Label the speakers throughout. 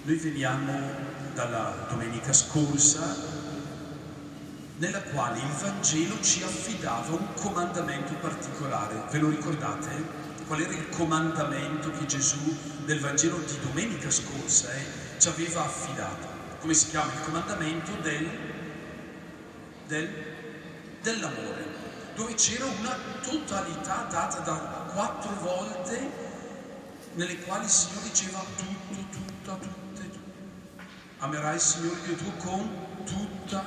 Speaker 1: Noi veniamo dalla domenica scorsa, nella quale il Vangelo ci affidava un comandamento particolare. Ve lo ricordate? Qual era il comandamento che Gesù del Vangelo di domenica scorsa ci aveva affidato? Come si chiama? Il comandamento dell'amore, dove c'era una totalità data da 4 volte nelle quali il Signore diceva tutto. Amerai il Signore Dio tuo con tutta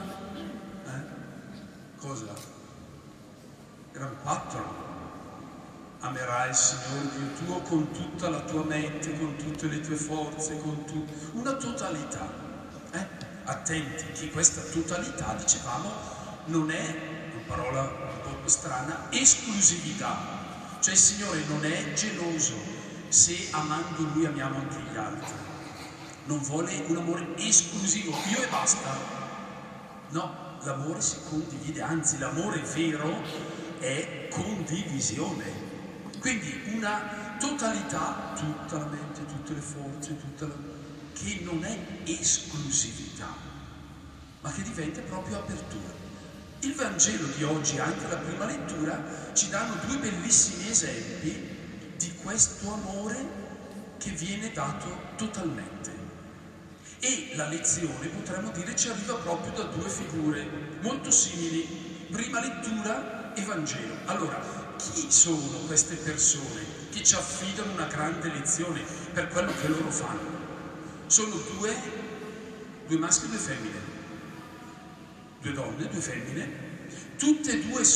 Speaker 1: cosa? Erano 4. Amerai il Signore Dio tuo con tutta la tua mente, con tutte le tue forze, una totalità. Attenti che questa totalità, dicevamo, non è, una parola un po' strana, esclusività. Cioè il Signore non è geloso se amando Lui amiamo anche gli altri. Non vuole un amore esclusivo, io e basta. No, l'amore si condivide, anzi l'amore vero è condivisione. Quindi una totalità, tutta la mente, tutte le forze, che non è esclusività, ma che diventa proprio apertura. Il Vangelo di oggi, anche la prima lettura, ci danno 2 bellissimi esempi di questo amore che viene dato totalmente. E la lezione, potremmo dire, ci arriva proprio da 2 figure molto simili, prima lettura e Vangelo. Allora, chi sono queste persone che ci affidano una grande lezione per quello che loro fanno? Sono due maschi e 2 femmine, 2 donne, 2 femmine, tutte e 2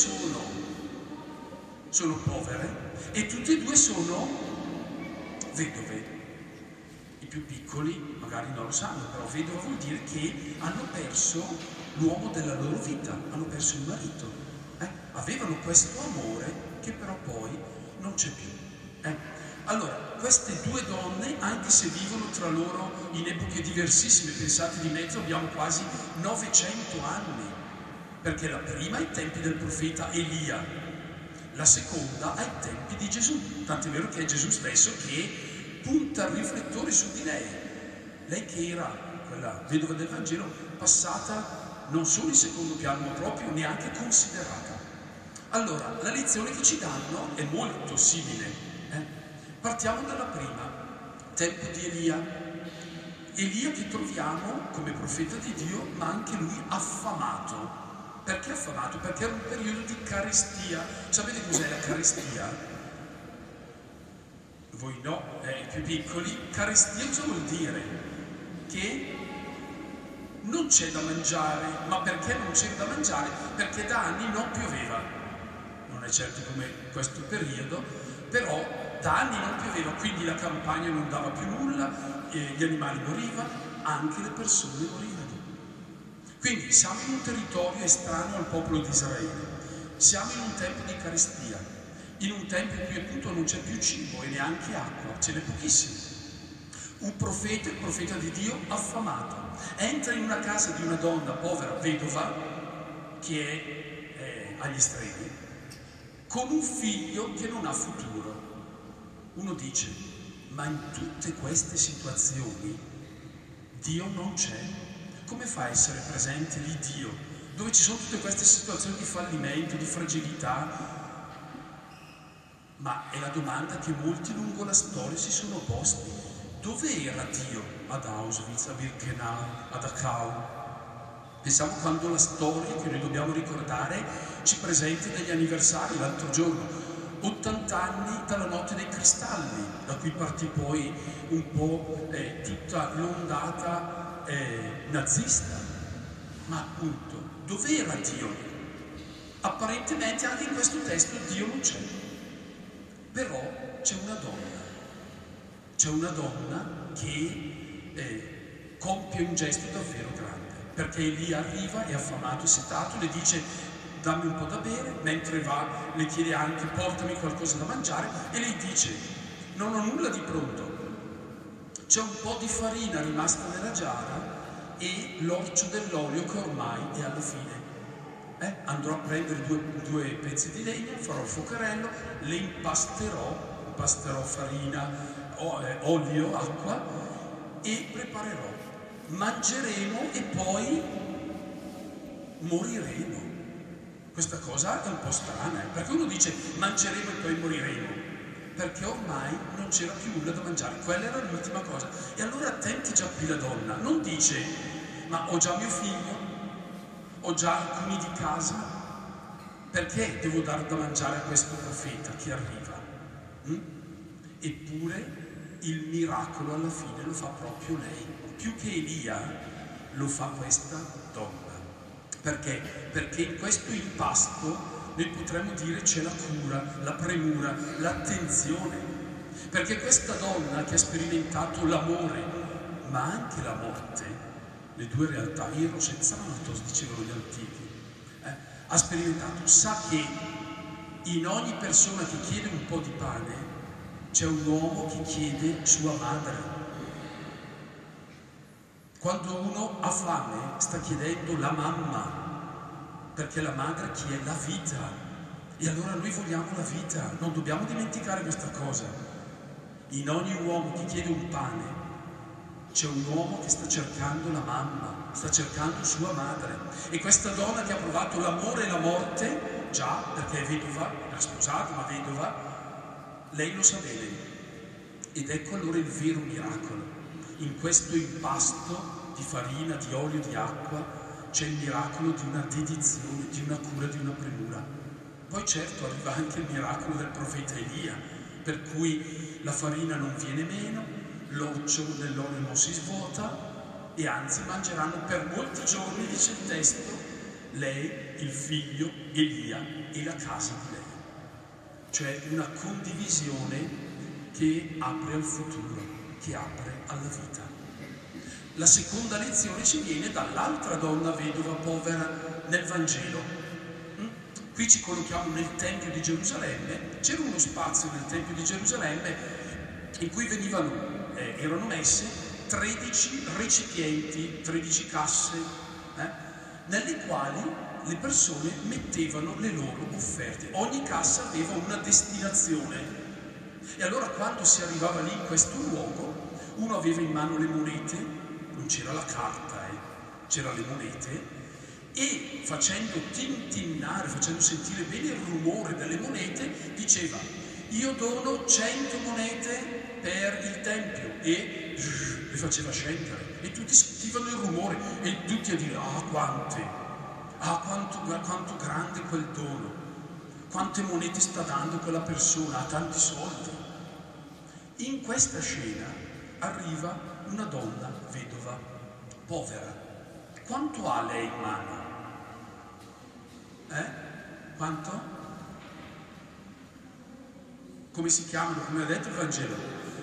Speaker 1: sono povere e tutte e 2 sono vedove. I più piccoli magari non lo sanno, però vedova vuol dire che hanno perso l'uomo della loro vita, hanno perso il marito. Avevano questo amore che però poi non c'è più. Allora, queste 2 donne, anche se vivono tra loro in epoche diversissime, pensate di mezzo abbiamo quasi 900 anni, perché la prima ai tempi del profeta Elia, la seconda ai tempi di Gesù, tant'è vero che è Gesù stesso che punta il riflettore su di lei. Lei che era quella vedova del Vangelo, passata non solo in secondo piano, ma proprio neanche considerata. Allora, la lezione che ci danno è molto simile. Partiamo dalla prima, tempo di Elia. Elia che troviamo come profeta di Dio, ma anche lui affamato. Perché affamato? Perché era un periodo di carestia. Sapete cos'è la carestia? Voi no, i più piccoli. Carestia cosa vuol dire? Che non c'è da mangiare, ma perché non c'è da mangiare? Perché da anni non pioveva. Non è certo come questo periodo, però da anni non pioveva, quindi la campagna non dava più nulla, gli animali morivano, anche le persone morivano. Quindi siamo in un territorio estraneo al popolo di Israele, siamo in un tempo di carestia, in un tempo in cui appunto non c'è più cibo e neanche acqua, ce n'è pochissimo. Un profeta, il profeta di Dio, affamato, entra in una casa di una donna povera, vedova, che è agli estremi, con un figlio che non ha futuro. Uno dice, ma in tutte queste situazioni Dio non c'è? Come fa a essere presente lì Dio? Dove ci sono tutte queste situazioni di fallimento, di fragilità? Ma è la domanda che molti lungo la storia si sono posti. Dove era Dio? Ad Auschwitz, a Birkenau, a Dachau? Pensiamo quando la storia che noi dobbiamo ricordare ci presenta degli anniversari. L'altro giorno 80 anni dalla notte dei cristalli, da cui partì poi un po' tutta l'ondata nazista. Ma appunto, dov'era Dio? Apparentemente anche in questo testo Dio non c'è, però c'è una donna che compie un gesto davvero grande, perché lì arriva, è affamato, è setato, le dice dammi un po' da bere, mentre va le chiede anche portami qualcosa da mangiare e lei dice non ho nulla di pronto, c'è un po' di farina rimasta nella giara e l'orcio dell'olio che ormai è alla fine. Andrò a prendere due pezzi di legna, farò il fuocherello, le impasterò farina, olio, acqua e preparerò, mangeremo e poi moriremo. Questa cosa è un po' strana, perché uno dice mangeremo e poi moriremo, perché ormai non c'era più nulla da mangiare, quella era l'ultima cosa. E allora attenti già qui la donna, non dice ma ho già mio figlio, ho già alcuni di casa, perché devo dare da mangiare a questo profeta che arriva? Eppure il miracolo alla fine lo fa proprio lei, più che Elia lo fa questa donna. Perché? Perché in questo impasto noi potremmo dire c'è la cura, la premura, l'attenzione. Perché questa donna che ha sperimentato l'amore, ma anche la morte, le due realtà, ero senza natos, dicevano gli antichi, ha sperimentato, sa che in ogni persona che chiede un po' di pane c'è un uomo che chiede sua madre. Quando uno ha fame sta chiedendo la mamma, perché la madre chi è? La vita. E allora noi vogliamo la vita, non dobbiamo dimenticare questa cosa. In ogni uomo che chiede un pane c'è un uomo che sta cercando la mamma, sta cercando sua madre. E questa donna che ha provato l'amore e la morte, già perché è vedova, era sposata ma vedova, lei lo sa bene. Ed ecco allora il vero miracolo. In questo impasto di farina, di olio, di acqua c'è il miracolo di una dedizione, di una cura, di una premura. Poi certo arriva anche il miracolo del profeta Elia, per cui la farina non viene meno, l'orcio dell'olio non si svuota e anzi mangeranno per molti giorni, dice il testo, lei, il figlio, Elia e la casa di lei. Cioè una condivisione che apre al futuro, che apre alla vita. La seconda lezione ci viene dall'altra donna vedova povera nel Vangelo. Qui ci collochiamo nel Tempio di Gerusalemme. C'era uno spazio nel Tempio di Gerusalemme in cui erano messe 13 recipienti, 13 casse, nelle quali le persone mettevano le loro offerte. Ogni cassa aveva una destinazione. E allora quando si arrivava lì in questo luogo, uno aveva in mano le monete, non c'era la carta, c'erano le monete, e facendo tintinnare, facendo sentire bene il rumore delle monete, diceva: io dono 100 monete per il Tempio, e le faceva scendere, e tutti sentivano il rumore, e tutti a dire: quanto grande quel dono, quante monete sta dando quella persona, ha tanti soldi. In questa scena arriva una donna vedova, povera. Quanto ha lei in mano? Quanto? Come si chiamano? Come ha detto il Vangelo?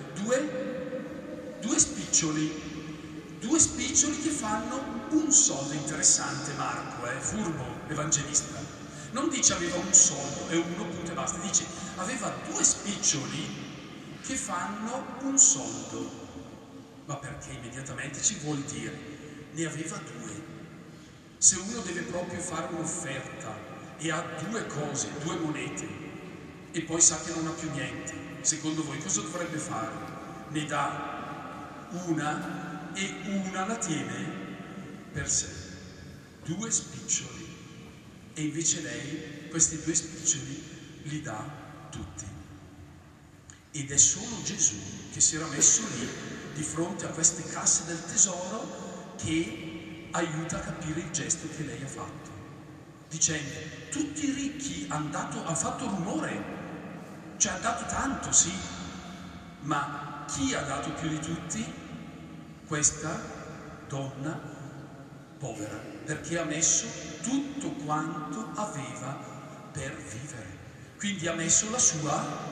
Speaker 1: Due spiccioli. 2 spiccioli che fanno un soldo. Interessante Marco, furbo evangelista. Non dice aveva un soldo e uno punto e basta, dice aveva 2 spiccioli che fanno un soldo. Ma perché immediatamente ci vuol dire ne aveva 2. Se uno deve proprio fare un'offerta e ha 2 cose, 2 monete, e poi sa che non ha più niente, secondo voi cosa dovrebbe fare? Ne dà una e una la tiene per sé. 2 spiccioli. E invece lei questi 2 spiccioli li dà tutti. Ed è solo Gesù che si era messo lì di fronte a queste casse del tesoro che aiuta a capire il gesto che lei ha fatto, dicendo: tutti i ricchi hanno fatto rumore, cioè hanno dato tanto, sì, ma chi ha dato più di tutti? Questa donna povera, perché ha messo tutto quanto aveva per vivere, quindi ha messo la sua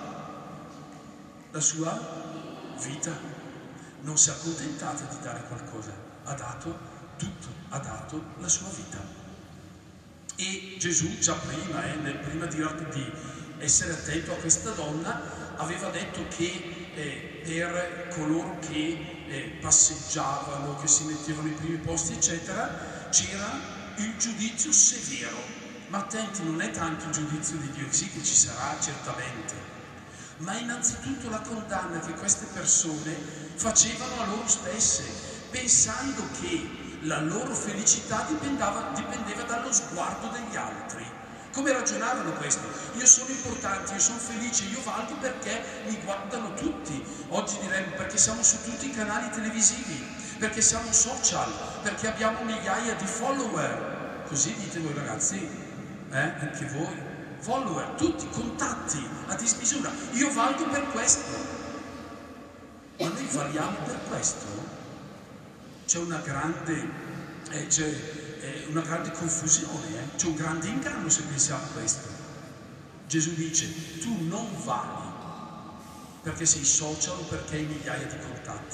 Speaker 1: vita. Non si è accontentata di dare qualcosa, ha dato tutto, ha dato la sua vita. E Gesù già prima di essere attento a questa donna, aveva detto che per coloro che passeggiavano, che si mettevano ai primi posti eccetera, c'era il giudizio severo. Ma attenti, non è tanto il giudizio di Dio, sì che ci sarà certamente, ma innanzitutto la condanna che queste persone facevano a loro stesse, pensando che la loro felicità dipendeva dallo sguardo degli altri. Come ragionavano questo? Io sono importante, io sono felice, io valgo perché mi guardano tutti. Oggi diremmo perché siamo su tutti i canali televisivi, perché siamo social, perché abbiamo migliaia di follower. Così dite voi ragazzi, anche voi. Follower, tutti, contatti a dismisura. Io valgo per questo. Ma noi valiamo per questo? C'è una grande confusione, c'è un grande inganno se pensiamo a questo. Gesù dice, tu non vali perché sei social o perché hai migliaia di contatti,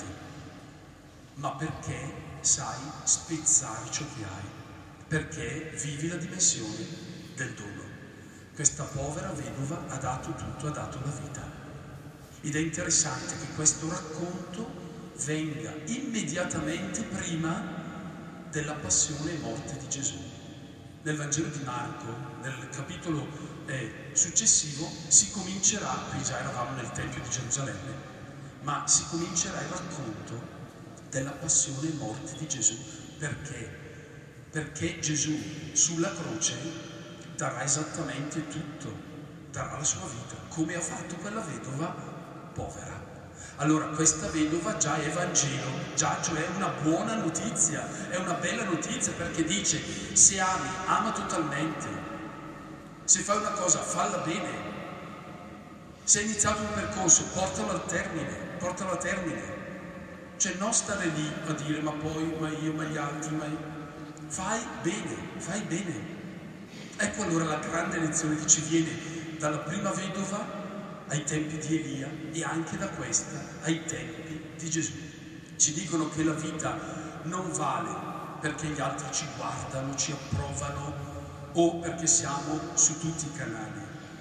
Speaker 1: ma perché sai spezzare ciò che hai, perché vivi la dimensione del dono. Questa povera vedova ha dato tutto, ha dato la vita. Ed è interessante che questo racconto venga immediatamente prima della passione e morte di Gesù. Nel Vangelo di Marco, nel capitolo successivo, si comincerà, qui già eravamo nel Tempio di Gerusalemme, ma si comincerà il racconto della passione e morte di Gesù. Perché? Perché Gesù sulla croce darà esattamente tutto, darà la sua vita, come ha fatto quella vedova povera. Allora questa vedova già è Vangelo, già cioè una buona notizia, è una bella notizia, perché dice, se ami, ama totalmente, se fai una cosa, falla bene, se hai iniziato un percorso, portalo a termine, cioè non stare lì a dire ma poi, ma io, ma gli altri, fai bene. Ecco allora la grande lezione che ci viene dalla prima vedova ai tempi di Elia e anche da questa ai tempi di Gesù. Ci dicono che la vita non vale perché gli altri ci guardano, ci approvano o perché siamo su tutti i canali.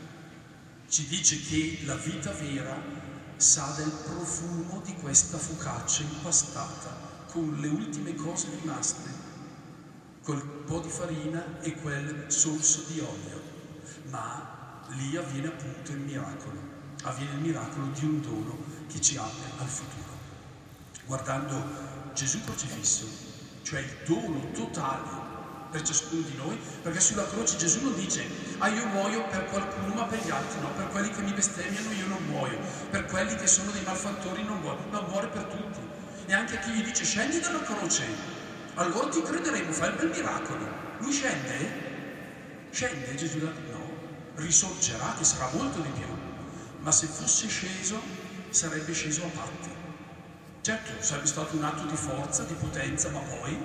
Speaker 1: Ci dice che la vita vera sa del profumo di questa focaccia impastata con le ultime cose rimaste, col po' di farina e quel sorso di olio, ma lì avviene appunto il miracolo di un dono che ci apre al futuro. Guardando Gesù crocifisso, cioè il dono totale per ciascuno di noi, perché sulla croce Gesù non dice io muoio per qualcuno ma per gli altri no, per quelli che mi bestemmiano io non muoio, per quelli che sono dei malfattori non muoio, ma muore per tutti. E anche a chi gli dice scendi dalla croce, allora ti crederemo, fai il bel miracolo. Lui scende Gesù no, risorgerà, che sarà molto di più, ma se fosse sceso sarebbe sceso a patti. Certo, sarebbe stato un atto di forza, di potenza, ma poi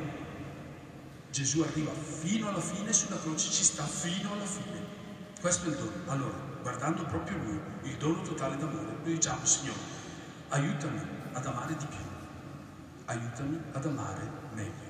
Speaker 1: Gesù arriva fino alla fine sulla croce, ci sta fino alla fine. Questo è il dono. Allora, guardando proprio Lui, il dono totale d'amore, noi diciamo Signore, aiutami ad amare di più, aiutami ad amare meglio.